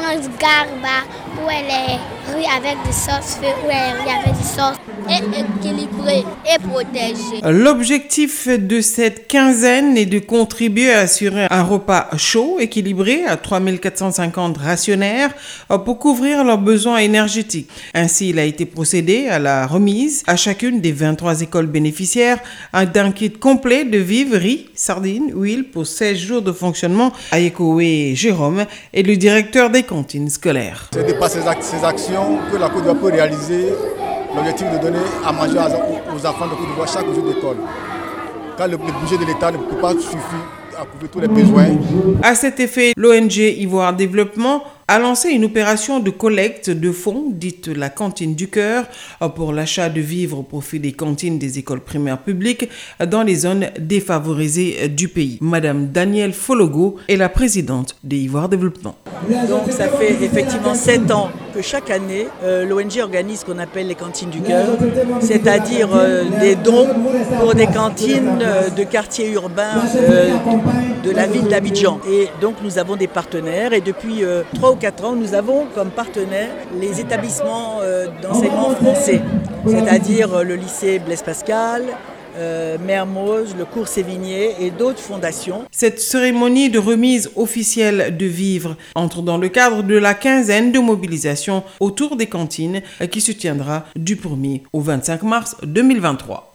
grande gare où elle est riz avec des sauces, où elle est riz avec des sauces, et équilibrée et protégée. L'objectif de cette quinzaine est de contribuer à assurer un repas chaud, équilibré à 3450 rationnaires pour couvrir leurs besoins énergétiques. Ainsi, il a été procédé à la remise à chacune des 23 écoles bénéficiaires d'un kit complet de vivres, riz, sardines, huile pour 16 jours de fonctionnement. Ayekowe Jérôme est le directeur des cantines scolaires. C'est de par ces actions que la Côte d'Ivoire peut réaliser l'objectif de donner à manger aux enfants de Côte d'Ivoire chaque jour d'école. Car le budget de l'État ne peut pas suffire à couvrir tous les besoins. À cet effet, l'ONG Ivoire Développement a lancé une opération de collecte de fonds, dite la cantine du cœur, pour l'achat de vivres au profit des cantines des écoles primaires publiques dans les zones défavorisées du pays. Madame Danielle Fologo est la présidente de Ivoire Développement. Donc ça fait effectivement 7 ans que chaque année, l'ONG organise ce qu'on appelle les cantines du cœur, c'est-à-dire des dons pour des cantines de quartiers urbains de la ville d'Abidjan. Et donc nous avons des partenaires et depuis 3 ou 4 ans, nous avons comme partenaires les établissements d'enseignement français, c'est-à-dire le lycée Blaise Pascal, Mermoz, le cours Sévigné et d'autres fondations. Cette cérémonie de remise officielle de vivres entre dans le cadre de la quinzaine de mobilisation autour des cantines qui se tiendra du 1er au 25 mars 2023.